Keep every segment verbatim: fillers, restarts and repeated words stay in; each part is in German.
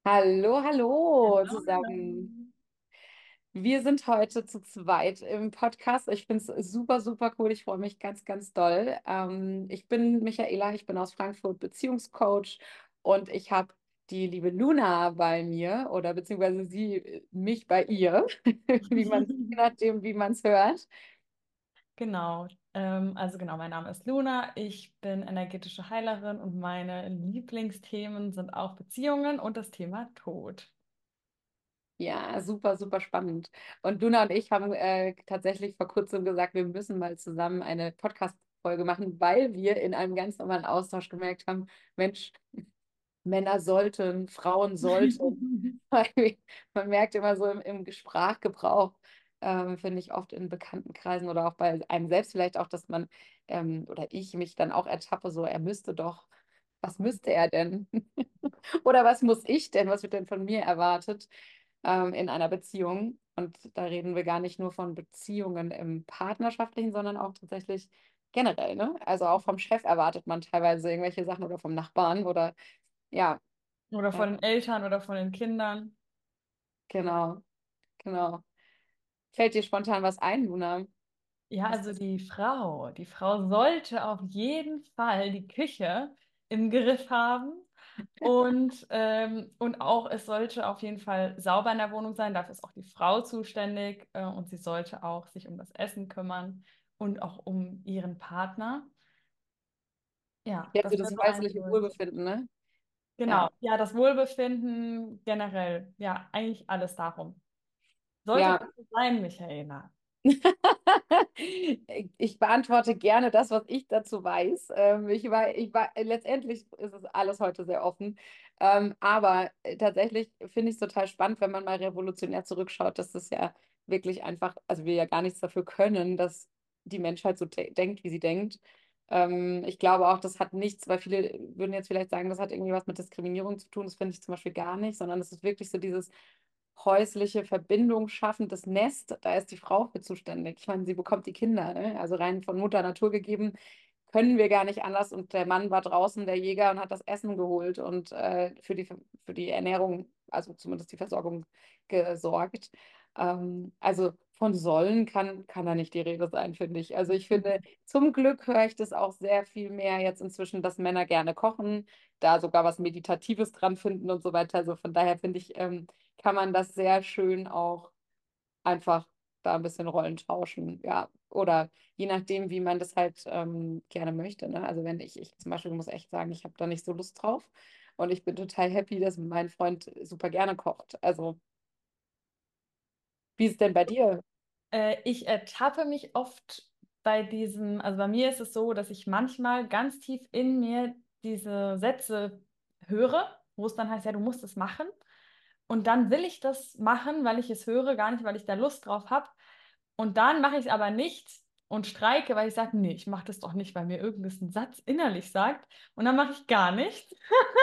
Hallo, hallo Hallo, zusammen. hallo. Wir sind heute zu zweit im Podcast. Ich finde es super, super cool. Ich freue mich ganz, ganz doll. Ähm, ich bin Michaela, ich bin aus Frankfurt Beziehungscoach und ich habe die liebe Luna bei mir oder beziehungsweise sie äh, mich bei ihr, wie man, je nachdem, wie man es hört. Genau, ähm, also genau, mein Name ist Luna, ich bin energetische Heilerin und meine Lieblingsthemen sind auch Beziehungen und das Thema Tod. Ja, super, super spannend. Und Luna und ich haben äh, tatsächlich vor kurzem gesagt, wir müssen mal zusammen eine Podcast-Folge machen, weil wir in einem ganz normalen Austausch gemerkt haben, Mensch, Männer sollten, Frauen sollten. Weil man merkt immer so im, im Sprachgebrauch, ähm, finde ich oft in Bekanntenkreisen oder auch bei einem selbst vielleicht auch, dass man ähm, oder ich mich dann auch ertappe, so er müsste doch, was müsste er denn? Oder was muss ich denn? Was wird denn von mir erwartet ähm, in einer Beziehung? Und da reden wir gar nicht nur von Beziehungen im Partnerschaftlichen, sondern auch tatsächlich generell, ne? Also auch vom Chef erwartet man teilweise irgendwelche Sachen oder vom Nachbarn oder ja, Oder äh, von den Eltern oder von den Kindern. genau, genau. Fällt dir spontan was ein, Luna? Ja, Was also die Frau, die Frau sollte auf jeden Fall die Küche im Griff haben. Und, ähm, und auch, es sollte auf jeden Fall sauber in der Wohnung sein. Dafür ist auch die Frau zuständig. Äh, und sie sollte auch sich um das Essen kümmern und auch um ihren Partner. Ja, ja, so das wäre das so ein häusliche Impuls. Wohlbefinden, ne? Genau. Ja, Ja, das Wohlbefinden generell. Ja, eigentlich alles darum. Sollte ja. das so sein, Michaela? Ich beantworte gerne das, was ich dazu weiß. Ähm, ich war, ich war, letztendlich ist es alles heute sehr offen. Ähm, aber äh, tatsächlich finde ich es total spannend, wenn man mal revolutionär zurückschaut, dass das ja wirklich einfach, also wir ja gar nichts dafür können, dass die Menschheit so de denkt, wie sie denkt. Ähm, ich glaube auch, das hat nichts, weil viele würden jetzt vielleicht sagen, das hat irgendwie was mit Diskriminierung zu tun. Das finde ich zum Beispiel gar nicht, sondern es ist wirklich so dieses häusliche Verbindung schaffen, das Nest, da ist die Frau für zuständig. Ich meine, sie bekommt die Kinder, ne? Also rein von Mutter Natur gegeben, können wir gar nicht anders. Und der Mann war draußen, der Jäger, und hat das Essen geholt und äh, für die, für die Ernährung, also zumindest die Versorgung gesorgt. Ähm, also von sollen kann, kann da nicht die Rede sein, finde ich. Also ich finde, zum Glück höre ich das auch sehr viel mehr jetzt inzwischen, dass Männer gerne kochen, da sogar was Meditatives dran finden und so weiter. Also von daher finde ich, ähm, kann man das sehr schön auch einfach da ein bisschen Rollen tauschen, ja. Oder je nachdem, wie man das halt ähm, gerne möchte. Ne? Also wenn ich, ich zum Beispiel muss echt sagen, ich habe da nicht so Lust drauf. Und ich bin total happy, dass mein Freund super gerne kocht. Also, wie ist es denn bei dir? Äh, ich ertappe mich oft bei diesem, also bei mir ist es so, dass ich manchmal ganz tief in mir diese Sätze höre, wo es dann heißt, ja, du musst es machen. Und dann will ich das machen, weil ich es höre, gar nicht, weil ich da Lust drauf habe. Und dann mache ich es aber nicht und streike, weil ich sage, nee, ich mache das doch nicht, weil mir irgendein Satz innerlich sagt. Und dann mache ich gar nichts.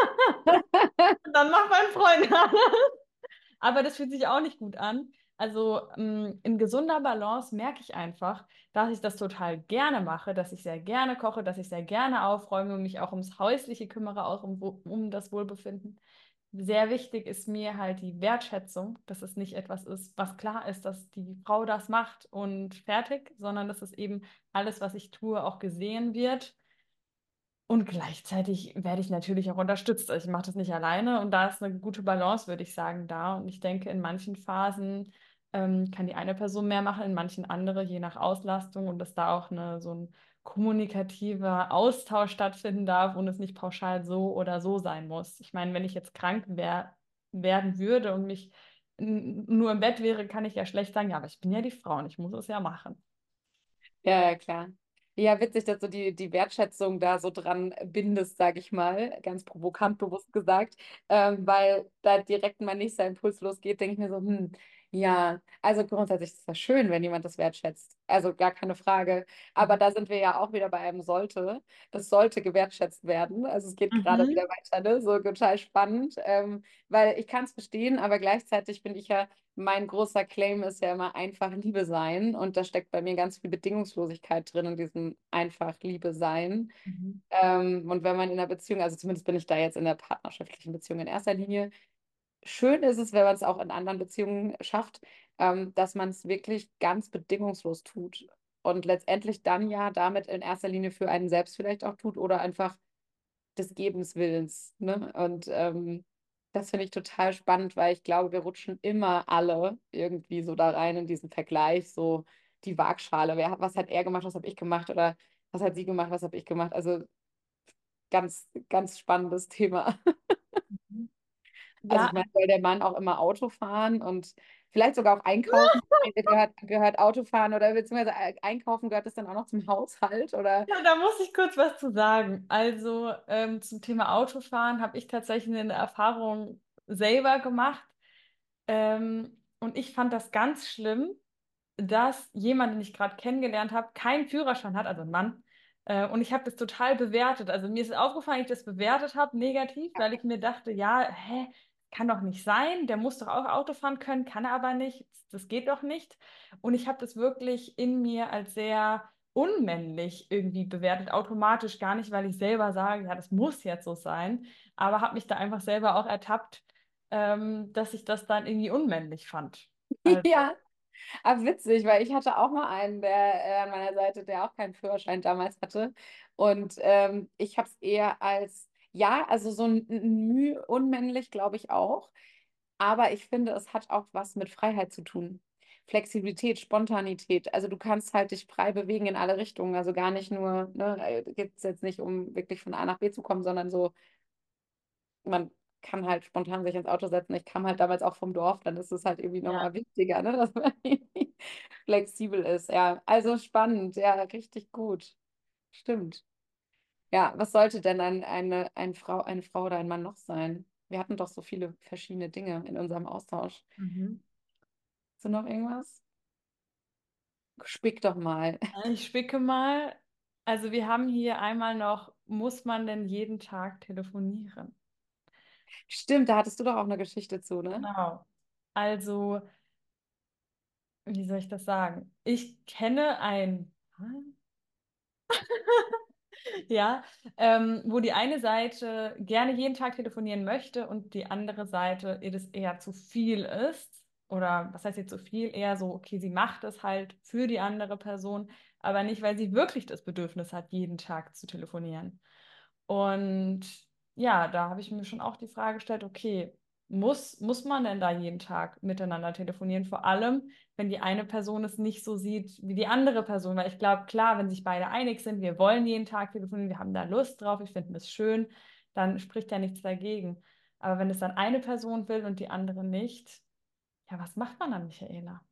Und dann macht mein Freund aber das fühlt sich auch nicht gut an. Also ähm, in gesunder Balance merke ich einfach, dass ich das total gerne mache, dass ich sehr gerne koche, dass ich sehr gerne aufräume und mich auch ums Häusliche kümmere, auch um, Wo- um das Wohlbefinden. Sehr wichtig ist mir halt die Wertschätzung, dass es nicht etwas ist, was klar ist, dass die Frau das macht und fertig, sondern dass es eben alles, was ich tue, auch gesehen wird. Und gleichzeitig werde ich natürlich auch unterstützt. Also ich mache das nicht alleine und da ist eine gute Balance, würde ich sagen, da. Und ich denke, in manchen Phasen ähm, kann die eine Person mehr machen, in manchen andere, je nach Auslastung und dass da auch eine, so ein kommunikativer Austausch stattfinden darf und es nicht pauschal so oder so sein muss. Ich meine, wenn ich jetzt krank wär, werden würde und mich n- nur im Bett wäre, kann ich ja schlecht sagen, ja, aber ich bin ja die Frau und ich muss es ja machen. Ja, ja, klar. Ja, witzig, dass du die, die Wertschätzung da so dran bindest, sage ich mal, ganz provokant bewusst gesagt, ähm, weil da direkt mein nächster Impuls losgeht, denke ich mir so, hm, ja, also grundsätzlich ist das schön, wenn jemand das wertschätzt, also gar keine Frage, aber Mhm. da sind wir ja auch wieder bei einem sollte, das sollte gewertschätzt werden, also es geht gerade wieder Mhm. weiter, ne? So total spannend, ähm, weil ich kann es verstehen, aber gleichzeitig bin ich ja mein großer Claim ist ja immer einfach Liebe sein und da steckt bei mir ganz viel Bedingungslosigkeit drin in diesem einfach Liebe sein. Mhm. Ähm, und wenn man in einer Beziehung, also zumindest bin ich da jetzt in der partnerschaftlichen Beziehung in erster Linie, schön ist es, wenn man es auch in anderen Beziehungen schafft, ähm, dass man es wirklich ganz bedingungslos tut und letztendlich dann ja damit in erster Linie für einen selbst vielleicht auch tut oder einfach des Gebens Willens. Ne? Und ähm, das finde ich total spannend, weil ich glaube, wir rutschen immer alle irgendwie so da rein in diesen Vergleich, so die Waagschale. Wer, was hat er gemacht, was habe ich gemacht oder was hat sie gemacht, was habe ich gemacht? Also ganz, ganz spannendes Thema. Mhm. Also Ja, ich meine, soll der Mann auch immer Auto fahren und vielleicht sogar auch einkaufen? Gehört, gehört Autofahren oder beziehungsweise einkaufen gehört das dann auch noch zum Haushalt oder? ja, da muss ich kurz was zu sagen. Also ähm, zum Thema Autofahren habe ich tatsächlich eine Erfahrung selber gemacht. Ähm, und ich fand das ganz schlimm, dass jemand, den ich gerade kennengelernt habe, keinen Führerschein hat, also ein Mann. Äh, und ich habe das total bewertet. Also mir ist aufgefallen, ich das bewertet habe, negativ, weil ich mir dachte, ja, hä, kann doch nicht sein. Der muss doch auch Auto fahren können, kann er aber nicht. Das geht doch nicht. Und ich habe das wirklich in mir als sehr unmännlich irgendwie bewertet, automatisch gar nicht, weil ich selber sage, ja, das muss jetzt so sein, aber habe mich da einfach selber auch ertappt, ähm, dass ich das dann irgendwie unmännlich fand. Also, Ja, aber witzig, weil ich hatte auch mal einen, der äh, an meiner Seite, der auch keinen Führerschein damals hatte. Und ähm, ich habe es eher als, ja, also so ein, ein Mühe unmännlich, glaube ich auch. Aber ich finde, es hat auch was mit Freiheit zu tun. Flexibilität, Spontanität. Also du kannst halt dich frei bewegen in alle Richtungen. Also gar nicht nur, ne, geht es jetzt nicht um wirklich von A nach B zu kommen, sondern so, man kann halt spontan sich ins Auto setzen. Ich kam halt damals auch vom Dorf, dann ist es halt irgendwie ja. nochmal wichtiger, ne, dass man irgendwie flexibel ist. Ja, also spannend, ja, richtig gut. Stimmt. Ja, was sollte denn ein, eine, ein Frau, eine Frau oder ein Mann noch sein? Wir hatten doch so viele verschiedene Dinge in unserem Austausch. Mhm. Hast du noch irgendwas? Spick doch mal. Ich spicke mal. Also wir haben hier einmal noch, muss man denn jeden Tag telefonieren? Stimmt, da hattest du doch auch eine Geschichte zu, ne? Genau. Also, wie soll ich das sagen? Ich kenne ein, ja, ähm, wo die eine Seite gerne jeden Tag telefonieren möchte und die andere Seite ihr das eher zu viel ist. Oder was heißt jetzt zu viel? Eher so, okay, sie macht es halt für die andere Person, aber nicht, weil sie wirklich das Bedürfnis hat, jeden Tag zu telefonieren. Und ja, da habe ich mir schon auch die Frage gestellt, okay, muss, muss man denn da jeden Tag miteinander telefonieren? Vor allem, wenn die eine Person es nicht so sieht wie die andere Person. Weil ich glaube, klar, wenn sich beide einig sind, wir wollen jeden Tag telefonieren, wir haben da Lust drauf, ich finde das schön, dann spricht ja nichts dagegen. Aber wenn es dann eine Person will und die andere nicht, ja, was macht man dann, Michaela?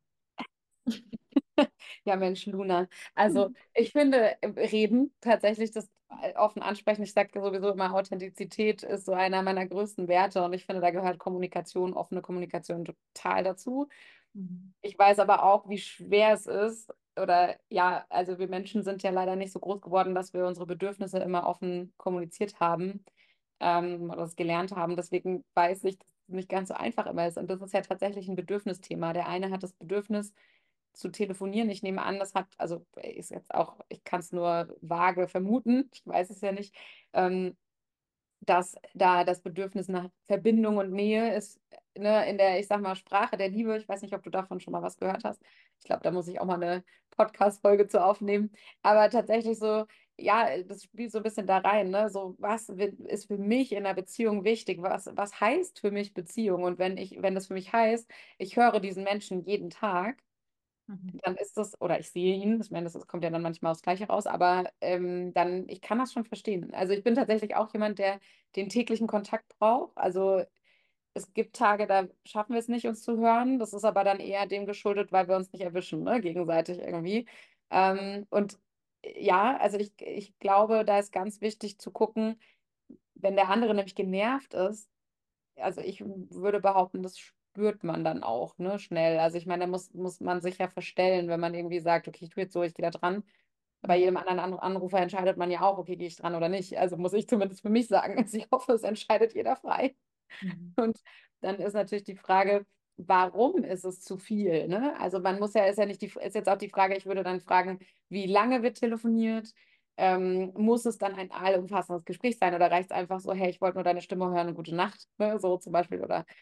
Ja, Mensch, Luna. Also ich finde, äh, reden, tatsächlich das äh, offen ansprechen. Ich sage sowieso immer, Authentizität ist so einer meiner größten Werte und ich finde, da gehört Kommunikation, offene Kommunikation total dazu. Mhm. Ich weiß aber auch, wie schwer es ist. Oder ja, also wir Menschen sind ja leider nicht so groß geworden, dass wir unsere Bedürfnisse immer offen kommuniziert haben ähm, oder es gelernt haben. Deswegen weiß ich, dass es nicht ganz so einfach immer ist. Und das ist ja tatsächlich ein Bedürfnisthema. Der eine hat das Bedürfnis zu telefonieren. Ich nehme an, das hat, also ist jetzt auch, ich kann es nur vage vermuten, ich weiß es ja nicht, ähm, dass da das Bedürfnis nach Verbindung und Nähe ist, ne, in der, ich sag mal, Sprache der Liebe. Ich weiß nicht, ob du davon schon mal was gehört hast. Ich glaube, da muss ich auch mal eine Podcast-Folge zu aufnehmen. Aber tatsächlich so, ja, das spielt so ein bisschen da rein, ne? So, was wi- ist für mich in einer Beziehung wichtig? Was, was heißt für mich Beziehung? Und wenn ich, wenn das für mich heißt, ich höre diesen Menschen jeden Tag, Mhm. dann ist das, oder ich sehe ihn, ich meine, das ist, kommt ja dann manchmal aufs Gleiche raus, aber ähm, dann, ich kann das schon verstehen. Also ich bin tatsächlich auch jemand, der den täglichen Kontakt braucht. Also es gibt Tage, da schaffen wir es nicht, uns zu hören. Das ist aber dann eher dem geschuldet, weil wir uns nicht erwischen, ne, gegenseitig irgendwie. Ähm, und äh, ja, also ich, ich glaube, da ist ganz wichtig zu gucken, wenn der andere nämlich genervt ist, also ich würde behaupten, das spürt man dann auch, ne, schnell. Also ich meine, da muss, muss man sich ja verstellen, wenn man irgendwie sagt, okay, ich tue jetzt so, ich gehe da dran. Bei jedem anderen An- Anrufer entscheidet man ja auch, okay, gehe ich dran oder nicht. Also muss ich zumindest für mich sagen. Also ich hoffe, es entscheidet jeder frei. Mhm. Und dann ist natürlich die Frage, warum ist es zu viel, ne? Also man muss ja, ist ja nicht die, ist jetzt auch die Frage, ich würde dann fragen, wie lange wird telefoniert? Ähm, muss es dann ein allumfassendes Gespräch sein oder reicht es einfach so, hey, ich wollte nur deine Stimme hören und gute Nacht, ne? So zum Beispiel, oder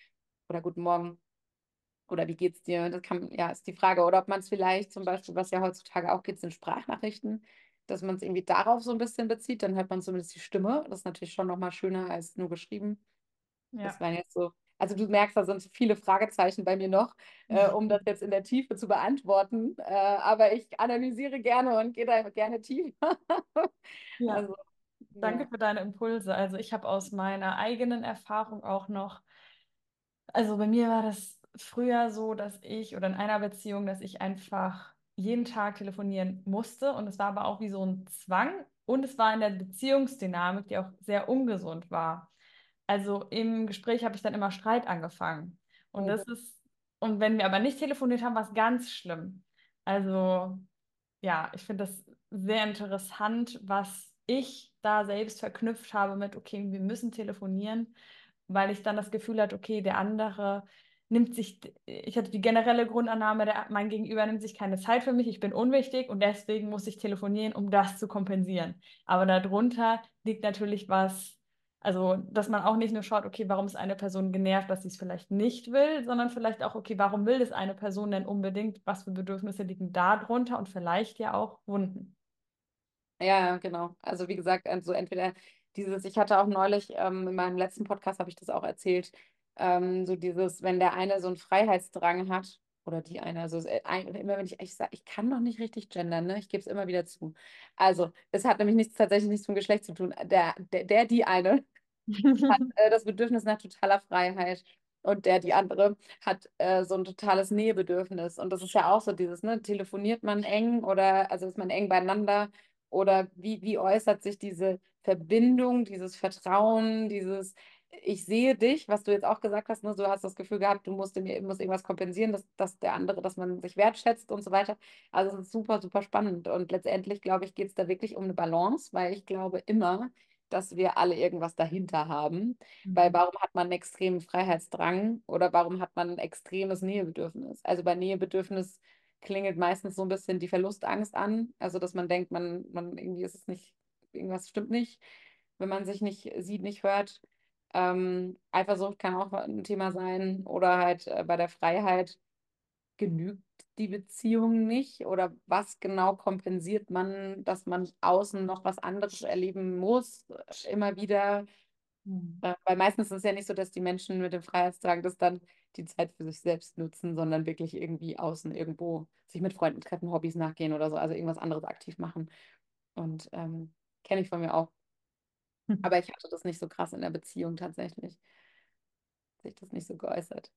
oder guten Morgen oder wie geht's dir? Das kann, ja, ist die Frage. Oder ob man es vielleicht zum Beispiel, was ja heutzutage auch geht, sind Sprachnachrichten, dass man es irgendwie darauf so ein bisschen bezieht, dann hört man zumindest die Stimme. Das ist natürlich schon nochmal schöner als nur geschrieben. Das Ja. waren jetzt so, also du merkst, da sind viele Fragezeichen bei mir noch, äh, um das jetzt in der Tiefe zu beantworten. Äh, aber ich analysiere gerne und gehe da gerne tiefer. Ja, Also, danke ja. für deine Impulse. Also ich habe aus meiner eigenen Erfahrung auch noch, also bei mir war das früher so, dass ich oder in einer Beziehung, dass ich einfach jeden Tag telefonieren musste und es war aber auch wie so ein Zwang und es war in der Beziehungsdynamik, die auch sehr ungesund war. Also im Gespräch habe ich dann immer Streit angefangen und Mhm. das ist, und wenn wir aber nicht telefoniert haben, war es ganz schlimm. Also ja, ich finde das sehr interessant, was ich da selbst verknüpft habe mit, okay, wir müssen telefonieren, weil ich dann das Gefühl hatte, okay, der andere nimmt sich, ich hatte die generelle Grundannahme, der, mein Gegenüber nimmt sich keine Zeit für mich, ich bin unwichtig und deswegen muss ich telefonieren, um das zu kompensieren. Aber darunter liegt natürlich was, also, dass man auch nicht nur schaut, okay, warum ist eine Person genervt, dass sie es vielleicht nicht will, sondern vielleicht auch, okay, warum will das eine Person denn unbedingt? Was für Bedürfnisse liegen da drunter und vielleicht ja auch Wunden. Ja, ja, genau. Also wie gesagt, also entweder dieses, ich hatte auch neulich, ähm, in meinem letzten Podcast habe ich das auch erzählt, ähm, so dieses, wenn der eine so einen Freiheitsdrang hat, oder die eine, also es- äh, ein, immer wenn ich, ich sage, ich kann doch nicht richtig gendern, ne? Ich gebe es immer wieder zu. Also, es hat nämlich nichts, tatsächlich nichts mit dem Geschlecht zu tun. Der, der, der die eine äh, das Bedürfnis nach totaler Freiheit und der, die andere, hat äh, so ein totales Nähebedürfnis. Und das ist ja auch so dieses, ne, telefoniert man eng oder also ist man eng beieinander oder wie, wie äußert sich diese Verbindung, dieses Vertrauen, dieses ich sehe dich, was du jetzt auch gesagt hast, ne, du hast das Gefühl gehabt, du musst, mir, musst irgendwas kompensieren, dass, dass der andere, dass man sich wertschätzt und so weiter. Also es ist super, super spannend. Und letztendlich, glaube ich, geht es da wirklich um eine Balance, weil ich glaube immer, dass wir alle irgendwas dahinter haben. Weil Mhm. warum hat man einen extremen Freiheitsdrang oder warum hat man ein extremes Nähebedürfnis? Also bei Nähebedürfnis klingelt meistens so ein bisschen die Verlustangst an. Also dass man denkt, man, man irgendwie ist es nicht, irgendwas stimmt nicht, wenn man sich nicht sieht, nicht hört. Ähm, Eifersucht kann auch ein Thema sein oder halt äh, bei der Freiheit genügt die Beziehung nicht oder was genau kompensiert man, dass man außen noch was anderes erleben muss, äh, immer wieder. Mhm. Äh, weil meistens ist es ja nicht so, dass die Menschen mit dem Freiheitstag das dann die Zeit für sich selbst nutzen, sondern wirklich irgendwie außen irgendwo sich mit Freunden treffen, Hobbys nachgehen oder so, also irgendwas anderes aktiv machen. Und ähm, kenne ich von mir auch. Aber ich hatte das nicht so krass in der Beziehung tatsächlich. Hat sich das nicht so geäußert.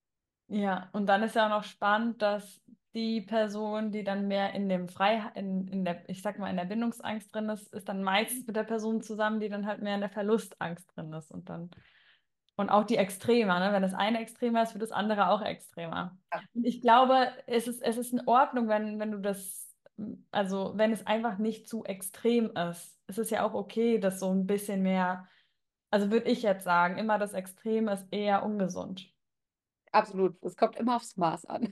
Ja, und dann ist ja auch noch spannend, dass die Person, die dann mehr in dem Frei, in, in der, ich sag mal, in der Bindungsangst drin ist, ist dann meistens mit der Person zusammen, die dann halt mehr in der Verlustangst drin ist. Und dann, und auch die Extremer, ne? Wenn das eine extremer ist, wird das andere auch extremer. Ja, Und ich glaube, es ist, es ist in Ordnung, wenn, wenn du das, also wenn es einfach nicht zu extrem ist. Es ist ja auch okay, dass so ein bisschen mehr, also würde ich jetzt sagen, immer das Extreme ist eher ungesund. absolut. Es kommt immer aufs Maß an.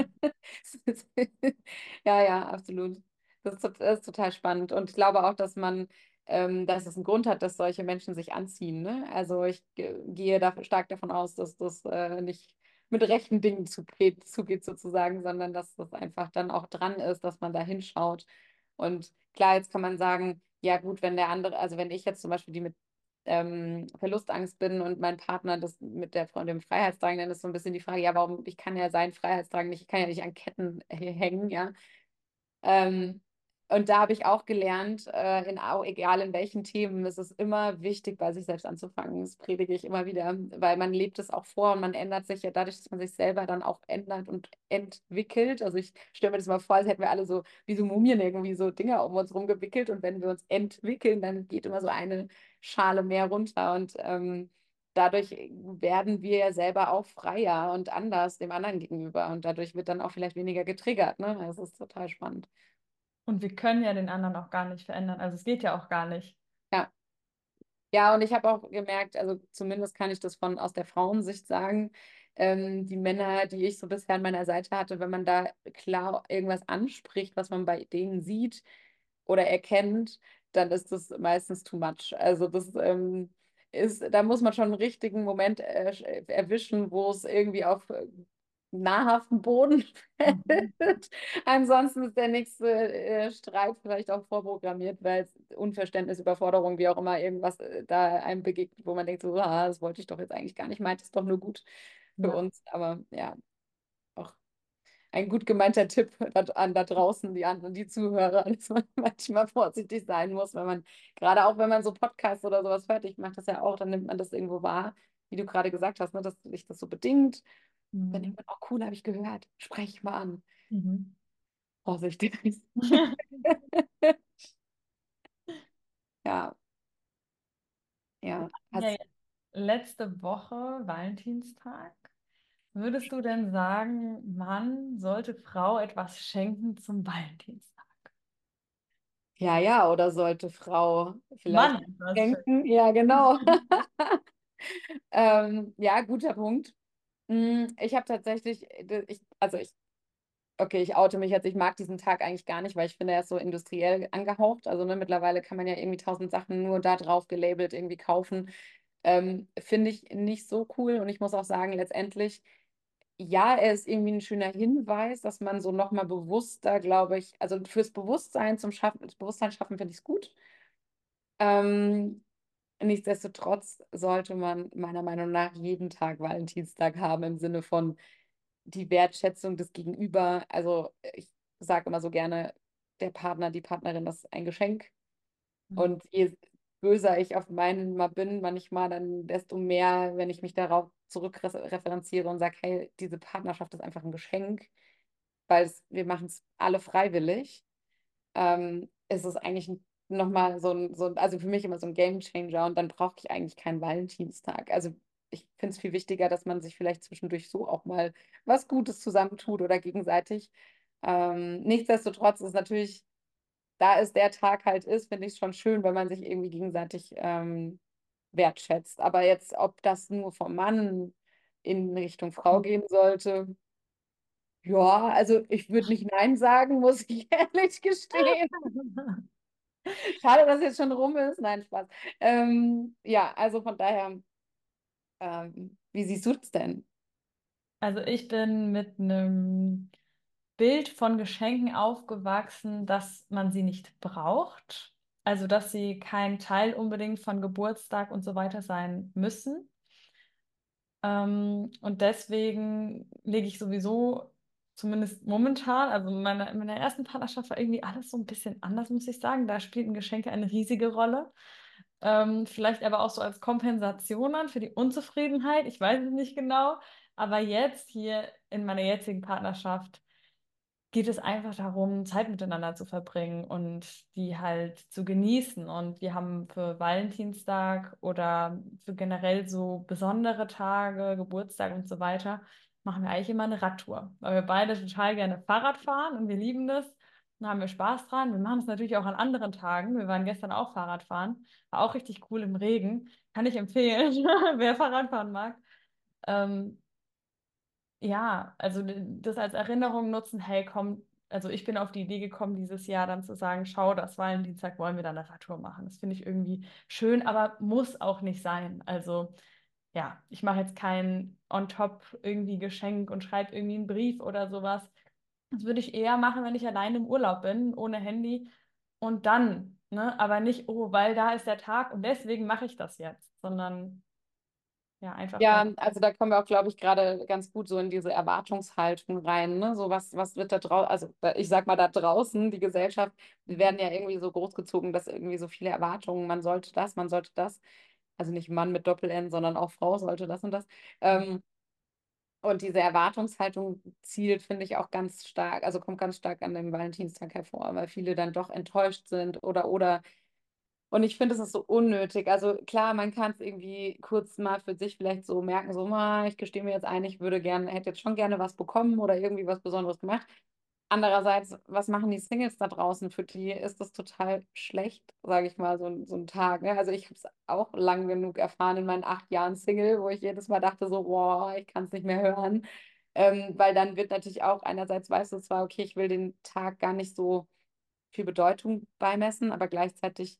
Ja, ja, absolut. Das ist, tot- das ist total spannend. Und ich glaube auch, dass man, ähm, dass es einen Grund hat, dass solche Menschen sich anziehen. Ne? Also ich ge- gehe da stark davon aus, dass das äh, nicht mit rechten Dingen zugeht, zugeht sozusagen, sondern dass das einfach dann auch dran ist, dass man da hinschaut. Und klar, jetzt kann man sagen, ja gut, wenn der andere, also wenn ich jetzt zum Beispiel die mit ähm, Verlustangst bin und mein Partner das mit der Frau dem Freiheitsdrang, dann ist so ein bisschen die Frage, ja, warum, ich kann ja seinen Freiheitsdrang nicht, ich kann ja nicht an Ketten äh, hängen, ja. Ähm, und da habe ich auch gelernt, äh, in, au- egal in welchen Themen, ist es immer wichtig, bei sich selbst anzufangen. Das predige ich immer wieder, weil man lebt es auch vor und man ändert sich ja dadurch, dass man sich selber dann auch ändert und entwickelt. Also ich stelle mir das mal vor, als hätten wir alle so wie so Mumien irgendwie so Dinger um uns rum gewickelt und wenn wir uns entwickeln, dann geht immer so eine Schale mehr runter und ähm, dadurch werden wir ja selber auch freier und anders dem anderen gegenüber und dadurch wird dann auch vielleicht weniger getriggert, ne? Das ist total spannend. Und wir können ja den anderen auch gar nicht verändern. Also es geht ja auch gar nicht. Ja, ja, und ich habe auch gemerkt, also zumindest kann ich das von aus der Frauensicht sagen, ähm, die Männer, die ich so bisher an meiner Seite hatte, wenn man da klar irgendwas anspricht, was man bei denen sieht oder erkennt, dann ist das meistens too much. Also das ähm, ist, da muss man schon einen richtigen Moment äh, erwischen, wo es irgendwie auf äh, nahrhaften Boden Mhm. fällt. Ansonsten ist der nächste äh, Streit vielleicht auch vorprogrammiert, weil es Unverständnis, Überforderung, wie auch immer, irgendwas äh, da einem begegnet, wo man denkt, so, ah, das wollte ich doch jetzt eigentlich gar nicht, meint es doch nur gut für Ja. uns. Aber ja, auch ein gut gemeinter Tipp da, an da draußen, die anderen, die Zuhörer, dass man manchmal vorsichtig sein muss, wenn man, gerade auch wenn man so Podcasts oder sowas hört, ich mache das ja auch, dann nimmt man das irgendwo wahr, wie du gerade gesagt hast, ne, dass sich das so bedingt. Dann Mhm. denkt man, oh cool, habe ich gehört, spreche ich mal an. Mhm. Vorsichtig. Ja, ja. Ja, Hast, jetzt letzte Woche Valentinstag. Würdest du denn sagen, Mann sollte Frau etwas schenken zum Valentinstag? ja, ja, oder sollte Frau vielleicht Mann etwas denken? Ja, genau. schenken. Ähm, ja, guter Punkt. Mm, Ich habe tatsächlich, äh, ich, also ich, okay, ich oute mich jetzt, ich mag diesen Tag eigentlich gar nicht, weil ich finde, er ist so industriell angehaucht. Also ne, mittlerweile kann man ja irgendwie tausend Sachen nur da drauf gelabelt irgendwie kaufen. Ähm, finde ich nicht so cool und ich muss auch sagen, letztendlich, ja, er ist irgendwie ein schöner Hinweis, dass man so nochmal bewusster, glaube ich, also fürs Bewusstsein zum Schaffen, das Bewusstsein schaffen finde ich es gut. Ähm, Nichtsdestotrotz sollte man meiner Meinung nach jeden Tag Valentinstag haben im Sinne von die Wertschätzung des Gegenüber. Also ich sage immer so gerne, der Partner, die Partnerin, das ist ein Geschenk. Und je böser ich auf meinen mal bin, manchmal, dann desto mehr, wenn ich mich darauf zurückreferenziere und sage, hey, diese Partnerschaft ist einfach ein Geschenk, weil es, wir machen es alle freiwillig, ähm, ist es eigentlich nochmal so ein, so, ein- also für mich immer so ein Game Changer und dann brauche ich eigentlich keinen Valentinstag. Also ich finde es viel wichtiger, dass man sich vielleicht zwischendurch so auch mal was Gutes zusammentut oder gegenseitig. Ähm, nichtsdestotrotz ist natürlich, da es der Tag halt ist, finde ich es schon schön, wenn man sich irgendwie gegenseitig ähm, wertschätzt. Aber jetzt, ob das nur vom Mann in Richtung Frau gehen sollte, ja, also ich würde nicht Nein sagen, muss ich ehrlich gestehen. Schade, dass jetzt schon rum ist. Nein, Spaß. Ähm, ja, also von daher, ähm, wie siehst du das denn? Also ich bin mit einem Bild von Geschenken aufgewachsen, dass man sie nicht braucht. Also dass sie kein Teil unbedingt von Geburtstag und so weiter sein müssen. Ähm, und deswegen lege ich sowieso, zumindest momentan, also in meiner, in meiner ersten Partnerschaft war irgendwie alles so ein bisschen anders, muss ich sagen. Da spielten Geschenke eine riesige Rolle. Ähm, vielleicht aber auch so als Kompensation dann für die Unzufriedenheit. Ich weiß es nicht genau. Aber jetzt hier in meiner jetzigen Partnerschaft geht es einfach darum, Zeit miteinander zu verbringen und die halt zu genießen. Und wir haben für Valentinstag oder für generell so besondere Tage, Geburtstag und so weiter, machen wir eigentlich immer eine Radtour, weil wir beide total gerne Fahrrad fahren und wir lieben das. Da haben wir Spaß dran. Wir machen es natürlich auch an anderen Tagen. Wir waren gestern auch Fahrrad fahren. War auch richtig cool im Regen. Kann ich empfehlen, wer Fahrradfahren mag. Ähm, ja, also d- das als Erinnerung nutzen, hey, komm, also ich bin auf die Idee gekommen, dieses Jahr dann zu sagen, schau, das Valentinstag wollen wir dann eine Radtour machen. Das finde ich irgendwie schön, aber muss auch nicht sein. Also ja, ich mache jetzt kein on-top irgendwie Geschenk und schreibe irgendwie einen Brief oder sowas. Das würde ich eher machen, wenn ich allein im Urlaub bin, ohne Handy und dann, ne, aber nicht, oh, weil da ist der Tag und deswegen mache ich das jetzt, sondern ja, einfach weil. Ja, also da kommen wir auch, glaube ich, gerade ganz gut so in diese Erwartungshaltung rein, ne? So was, was wird da draußen, also da- ich sag mal da draußen, die Gesellschaft, wir werden ja irgendwie so großgezogen, dass irgendwie so viele Erwartungen, man sollte das, man sollte das, also nicht Mann mit Doppel-N, sondern auch Frau sollte das und das. Ähm, und diese Erwartungshaltung zielt, finde ich, auch ganz stark, also kommt ganz stark an dem Valentinstag hervor, weil viele dann doch enttäuscht sind oder oder und ich finde, es ist so unnötig. Also klar, man kann es irgendwie kurz mal für sich vielleicht so merken, so, "Ah, ich gestehe mir jetzt ein, ich würde gerne, hätte jetzt schon gerne was bekommen oder irgendwie was Besonderes gemacht. Andererseits, was machen die Singles da draußen? Für die ist das total schlecht, sage ich mal, so, ein- so ein Tag. Ne? Also ich habe es auch lang genug erfahren in meinen acht Jahren Single, wo ich jedes Mal dachte so, boah, ich kann es nicht mehr hören. Ähm, weil dann wird natürlich auch einerseits, weißt du zwar, okay, ich will den Tag gar nicht so viel Bedeutung beimessen, aber gleichzeitig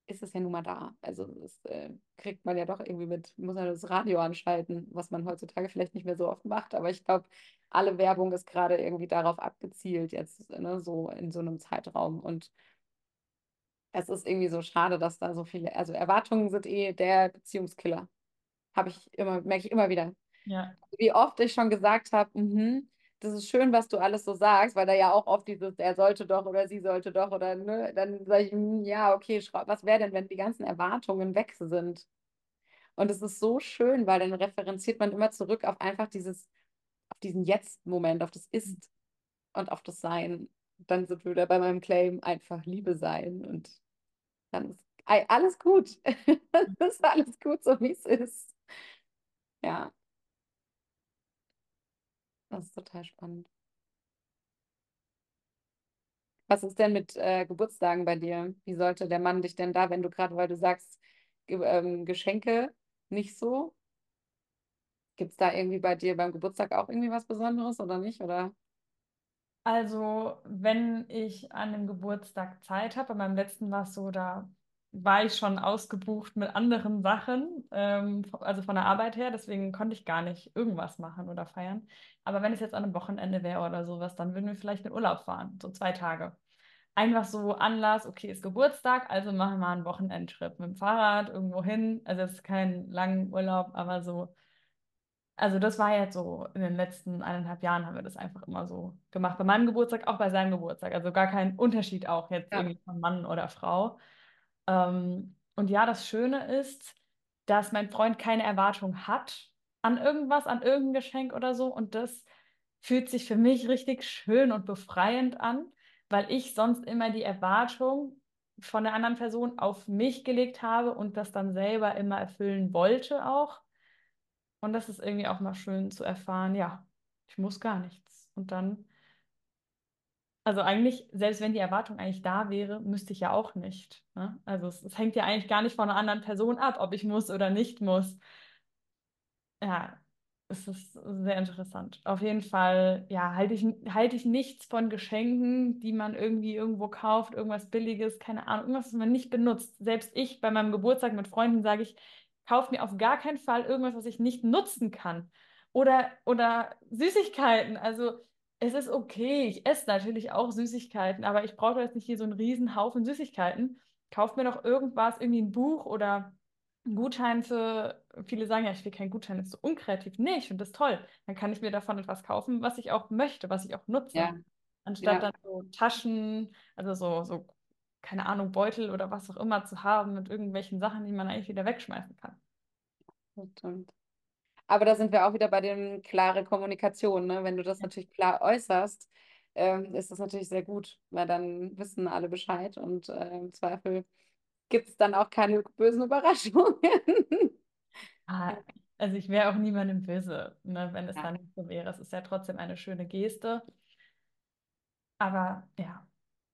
ist es ja nun mal da. Also das äh, kriegt man ja doch irgendwie mit, muss man das Radio anschalten, was man heutzutage vielleicht nicht mehr so oft macht. Aber ich glaube, alle Werbung ist gerade irgendwie darauf abgezielt, jetzt, ne, so in so einem Zeitraum. Und es ist irgendwie so schade, dass da so viele, also Erwartungen sind eh der Beziehungskiller. Habe ich immer, merke ich immer wieder. Ja, Wie oft ich schon gesagt habe, mhm, das ist schön, was du alles so sagst, weil da ja auch oft dieses, er sollte doch oder sie sollte doch oder ne, dann sage ich, hm, ja, okay, schra- was wäre denn, wenn die ganzen Erwartungen weg sind? Und es ist so schön, weil dann referenziert man immer zurück auf einfach dieses, auf diesen Jetzt-Moment, auf das Ist und auf das Sein. Dann sind wir wieder bei meinem Claim, einfach Liebe sein und dann ist ei- alles gut. Es ist alles gut, so wie es ist. Ja, das ist total spannend. Was ist denn mit äh, Geburtstagen bei dir? Wie sollte der Mann dich denn da, wenn du gerade, weil du sagst, Ge ähm, Geschenke nicht so? Gibt es da irgendwie bei dir beim Geburtstag auch irgendwie was Besonderes oder nicht? Oder? also wenn ich an dem Geburtstag Zeit habe, bei meinem letzten war es so, da war ich schon ausgebucht mit anderen Sachen, ähm, also von der Arbeit her, deswegen konnte ich gar nicht irgendwas machen oder feiern. Aber wenn es jetzt an einem Wochenende wäre oder sowas, dann würden wir vielleicht in Urlaub fahren, so zwei Tage. Einfach so Anlass, okay, ist Geburtstag, also machen wir mal einen Wochenendtrip mit dem Fahrrad irgendwo hin. Also es ist kein langen Urlaub, aber so, also das war jetzt so, in den letzten eineinhalb Jahren haben wir das einfach immer so gemacht. Bei meinem Geburtstag, auch bei seinem Geburtstag. Also gar kein Unterschied auch jetzt Ja. irgendwie von Mann oder Frau. Ähm, und ja, das Schöne ist, dass mein Freund keine Erwartung hat an irgendwas, an irgendein Geschenk oder so. Und das fühlt sich für mich richtig schön und befreiend an, weil ich sonst immer die Erwartung von der anderen Person auf mich gelegt habe und das dann selber immer erfüllen wollte auch. Und das ist irgendwie auch mal schön zu erfahren, ja, ich muss gar nichts. Und dann, also eigentlich, selbst wenn die Erwartung eigentlich da wäre, müsste ich ja auch nicht. Ne? Also es, es hängt ja eigentlich gar nicht von einer anderen Person ab, ob ich muss oder nicht muss. Ja, es ist sehr interessant. Auf jeden Fall, ja, halte ich, halte ich nichts von Geschenken, die man irgendwie irgendwo kauft, irgendwas Billiges, keine Ahnung, irgendwas, was man nicht benutzt. Selbst ich bei meinem Geburtstag mit Freunden sage ich, kauf mir auf gar keinen Fall irgendwas, was ich nicht nutzen kann. Oder, oder Süßigkeiten. Also es ist okay, ich esse natürlich auch Süßigkeiten, aber ich brauche jetzt nicht hier so einen riesen Haufen Süßigkeiten. Kauf mir doch irgendwas, irgendwie ein Buch oder ein Gutschein für, viele sagen ja, ich will keinen Gutschein, das ist so unkreativ. Nee, ich finde das toll. Dann kann ich mir davon etwas kaufen, was ich auch möchte, was ich auch nutze. Ja, Anstatt ja, dann so Taschen, also so, so, keine Ahnung, Beutel oder was auch immer zu haben mit irgendwelchen Sachen, die man eigentlich wieder wegschmeißen kann. das stimmt. Aber da sind wir auch wieder bei dem klare Kommunikation, ne? Wenn du das Ja. natürlich klar äußerst, ähm, ist das natürlich sehr gut, weil dann wissen alle Bescheid und äh, im Zweifel gibt es dann auch keine bösen Überraschungen. Ah, also ich wäre auch niemandem böse, ne, wenn es Ja. dann nicht so wäre. Es ist ja trotzdem eine schöne Geste. Aber ja,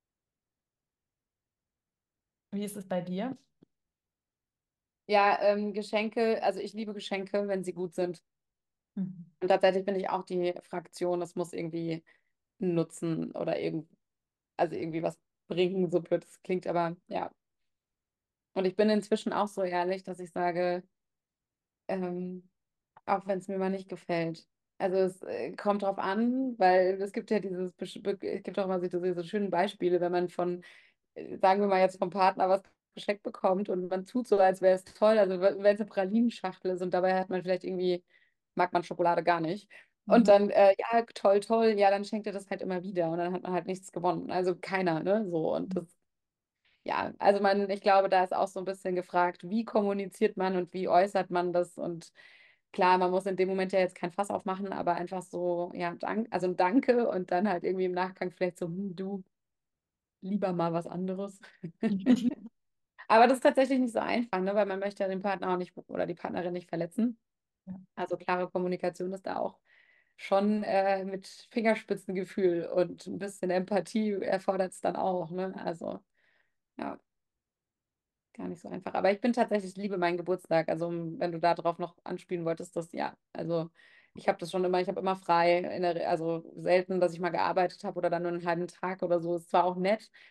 wie ist es bei dir? Ja, ähm, Geschenke, also ich liebe Geschenke, wenn sie gut sind. Mhm. Und tatsächlich bin ich auch die Fraktion, es muss irgendwie einen Nutzen oder irgend, also irgendwie was bringen, so blöd es klingt, aber ja. Und ich bin inzwischen auch so ehrlich, dass ich sage, ähm, auch wenn es mir mal nicht gefällt. Also es äh, kommt drauf an, weil es gibt ja dieses, besch- be- es gibt auch immer so diese, diese schönen Beispiele, wenn man von, äh, sagen wir mal jetzt vom Partner was geschenkt bekommt und man tut so, als wäre es toll, also wenn es eine Pralinenschachtel ist und dabei hat man vielleicht irgendwie, mag man Schokolade gar nicht. Und Mhm. dann, äh, ja, toll, toll, ja, dann schenkt er das halt immer wieder und dann hat man halt nichts gewonnen. Also keiner, ne? So, und das, ja, also man, ich glaube, da ist auch so ein bisschen gefragt, wie kommuniziert man und wie äußert man das und klar, man muss in dem Moment ja jetzt kein Fass aufmachen, aber einfach so, ja, dank, also ein Danke und dann halt irgendwie im Nachgang vielleicht so, hm, du, lieber mal was anderes. Aber das ist tatsächlich nicht so einfach, ne, weil man möchte ja den Partner auch nicht oder die Partnerin nicht verletzen. Ja. Also klare Kommunikation ist da auch schon äh, mit Fingerspitzengefühl und ein bisschen Empathie erfordert es dann auch, ne? Also, ja. Gar nicht so einfach. Aber ich bin tatsächlich, ich liebe meinen Geburtstag. Also, um, wenn du darauf noch anspielen wolltest, das ja. Also, ich habe das schon immer, ich habe immer frei. In der, Re- also selten, dass ich mal gearbeitet habe oder dann nur einen halben Tag oder so. Es war auch nett.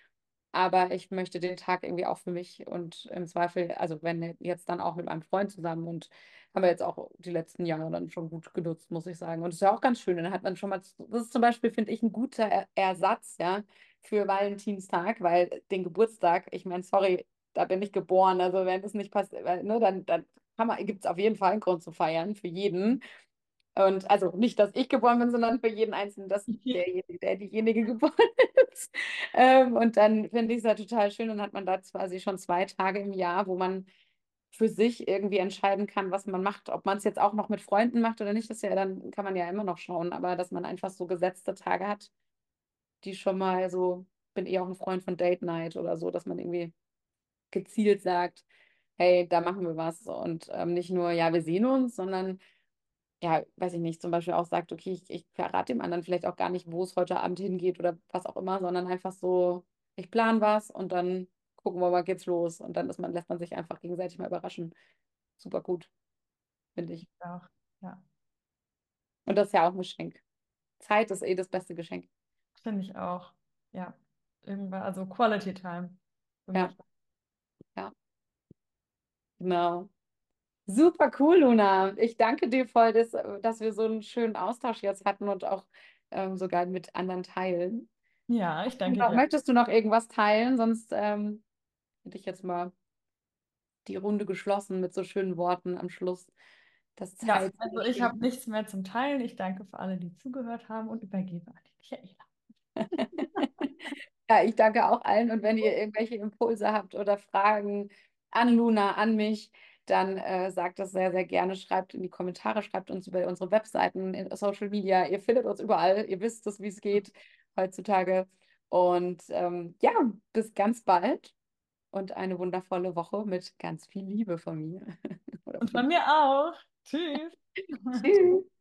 Aber ich möchte den Tag irgendwie auch für mich und im Zweifel, also wenn jetzt dann auch mit meinem Freund zusammen und haben wir jetzt auch die letzten Jahre dann schon gut genutzt, muss ich sagen. Und es ist ja auch ganz schön. Dann hat man schon mal, das ist zum Beispiel, finde ich, ein guter Er- Ersatz, ja, für Valentinstag, weil den Geburtstag, ich meine, sorry, da bin ich geboren. Also wenn das nicht passt, weil, ne, dann, dann gibt es auf jeden Fall einen Grund zu feiern, für jeden. Und also nicht, dass ich geboren bin, sondern für jeden Einzelnen, dass derjenige, der diejenige geboren ist. Ähm, und dann finde ich es ja total schön. Dann hat man da quasi schon zwei Tage im Jahr, wo man für sich irgendwie entscheiden kann, was man macht. Ob man es jetzt auch noch mit Freunden macht oder nicht, das ja, dann kann man ja immer noch schauen. Aber dass man einfach so gesetzte Tage hat, die schon mal so, bin eher auch ein Freund von Date Night oder so, dass man irgendwie gezielt sagt, hey, da machen wir was. Und ähm, nicht nur, ja, wir sehen uns, sondern ja, weiß ich nicht, zum Beispiel auch sagt, okay, ich, ich verrate dem anderen vielleicht auch gar nicht, wo es heute Abend hingeht oder was auch immer, sondern einfach so, ich plane was und dann gucken wir mal, geht's los. Und dann ist man, lässt man sich einfach gegenseitig mal überraschen. Super gut, finde ich. Auch, ja, Und das ist ja auch ein Geschenk. Zeit ist eh das beste Geschenk. finde ich auch. Ja, irgendwann, also Quality Time. Ja, ja, genau. Super cool, Luna. Ich danke dir voll, dass, dass wir so einen schönen Austausch jetzt hatten und auch ähm, sogar mit anderen teilen. Ja, ich danke Genau. dir. Möchtest du noch irgendwas teilen? Sonst ähm, hätte ich jetzt mal die Runde geschlossen mit so schönen Worten am Schluss. Das Ja, Zeit zu also ich habe überstehen. nichts mehr zum Teilen. Ich danke für alle, die zugehört haben und übergebe an die Michaela. Ja, ich danke auch allen und wenn ihr irgendwelche Impulse habt oder Fragen an Luna, an mich, dann äh, sagt das sehr, sehr gerne. Schreibt in die Kommentare, schreibt uns über unsere Webseiten, in Social Media. Ihr findet uns überall. Ihr wisst es, wie es geht heutzutage. Und ähm, ja, bis ganz bald und eine wundervolle Woche mit ganz viel Liebe von mir. Oder Und von von mir auch. Tschüss. Tschüss.